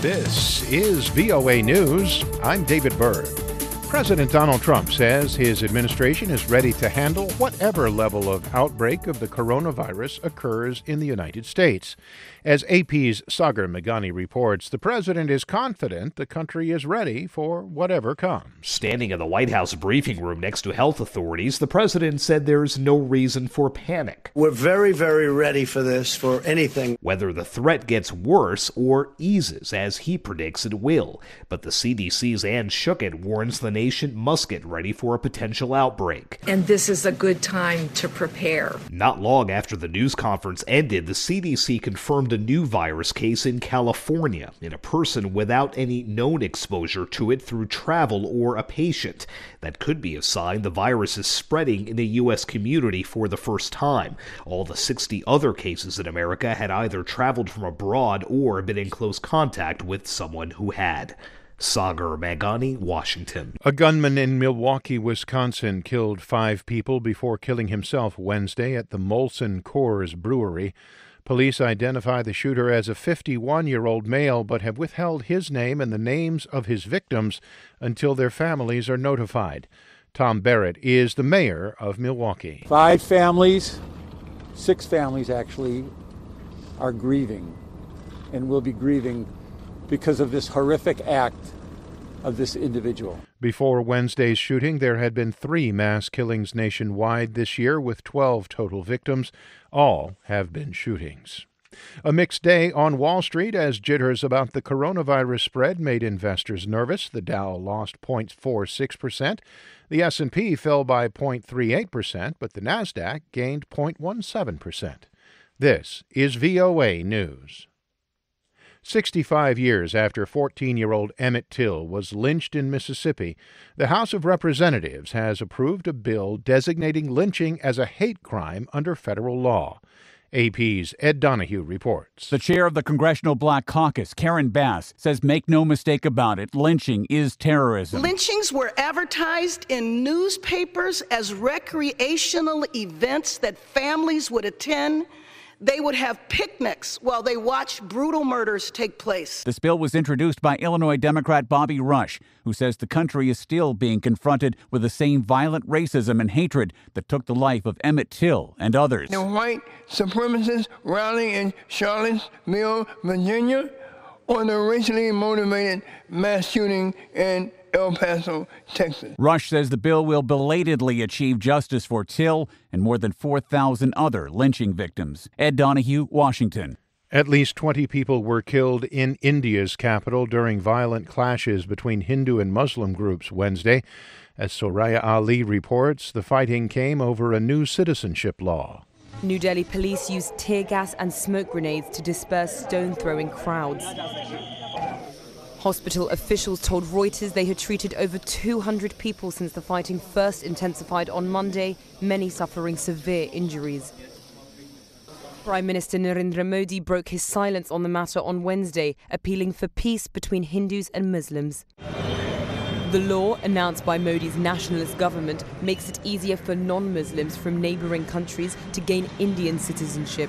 This is VOA News. I'm David Byrd. President Donald Trump says his administration is ready to handle whatever level of outbreak of the coronavirus occurs in the United States. As AP's Sagar Meghani reports, the president is confident the country is ready for whatever comes. Standing in the White House briefing room next to health authorities, the president said there's no reason for panic. We're very, very ready for this, for anything. Whether the threat gets worse or eases, as he predicts it will. But the CDC's Ann Schuchat warns the nation must get ready for a potential outbreak. And this is a good time to prepare. Not long after the news conference ended, the CDC confirmed a new virus case in California in a person without any known exposure to it through travel or a patient. That could be a sign the virus is spreading in the U.S. community for the first time. All the 60 other cases in America had either traveled from abroad or been in close contact with someone who had. Sagar Meghani, Washington. A gunman in Milwaukee, Wisconsin, killed 5 people before killing himself Wednesday at the Molson Coors Brewery. Police identify the shooter as a 51-year-old male, but have withheld his name and the names of his victims until their families are notified. Tom Barrett is the mayor of Milwaukee. 5 families, 6 families actually, are grieving and will be grieving because of this horrific act of this individual. Before Wednesday's shooting, there had been 3 mass killings nationwide this year, with 12 total victims. All have been shootings. A mixed day on Wall Street as jitters about the coronavirus spread made investors nervous. The Dow lost 0.46%. The S&P fell by 0.38%, but the Nasdaq gained 0.17%. This is VOA News. 65 years after 14-year-old Emmett Till was lynched in Mississippi, the House of Representatives has approved a bill designating lynching as a hate crime under federal law. AP's Ed Donahue reports. The chair of the Congressional Black Caucus, Karen Bass, says make no mistake about it, lynching is terrorism. Lynchings were advertised in newspapers as recreational events that families would attend. They would have picnics while they watched brutal murders take place. This bill was introduced by Illinois Democrat Bobby Rush, who says the country is still being confronted with the same violent racism and hatred that took the life of Emmett Till and others. The white supremacists rallying in Charlottesville, Virginia, or the racially motivated mass shooting in El Paso, Texas. Rush says the bill will belatedly achieve justice for Till and more than 4,000 other lynching victims. Ed Donahue, Washington. At least 20 people were killed in India's capital during violent clashes between Hindu and Muslim groups Wednesday. As Soraya Ali reports, the fighting came over a new citizenship law. New Delhi police used tear gas and smoke grenades to disperse stone-throwing crowds. Hospital officials told Reuters they had treated over 200 people since the fighting first intensified on Monday, many suffering severe injuries. Prime Minister Narendra Modi broke his silence on the matter on Wednesday, appealing for peace between Hindus and Muslims. The law, announced by Modi's nationalist government, makes it easier for non-Muslims from neighbouring countries to gain Indian citizenship.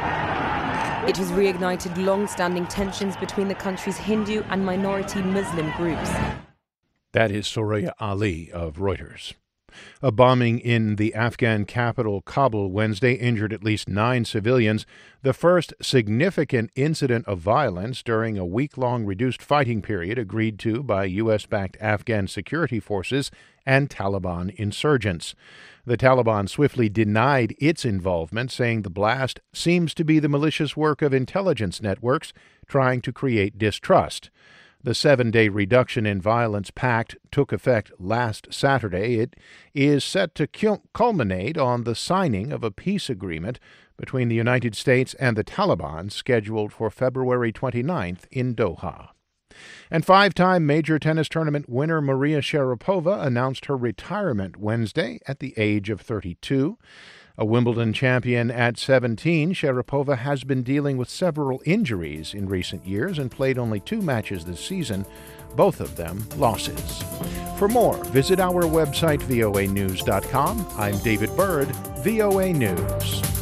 It has reignited long-standing tensions between the country's Hindu and minority Muslim groups. That is Soraya Ali of Reuters. A bombing in the Afghan capital, Kabul, Wednesday injured at least 9 civilians, the first significant incident of violence during a week-long reduced fighting period agreed to by U.S.-backed Afghan security forces and Taliban insurgents. The Taliban swiftly denied its involvement, saying the blast seems to be the malicious work of intelligence networks trying to create distrust. The 7-day reduction in violence pact took effect last Saturday. It is set to culminate on the signing of a peace agreement between the United States and the Taliban, scheduled for February 29th in Doha. And 5-time major tennis tournament winner Maria Sharapova announced her retirement Wednesday at the age of 32. A Wimbledon champion at 17, Sharapova has been dealing with several injuries in recent years and played only 2 matches this season, both of them losses. For more, visit our website, voanews.com. I'm David Byrd, VOA News.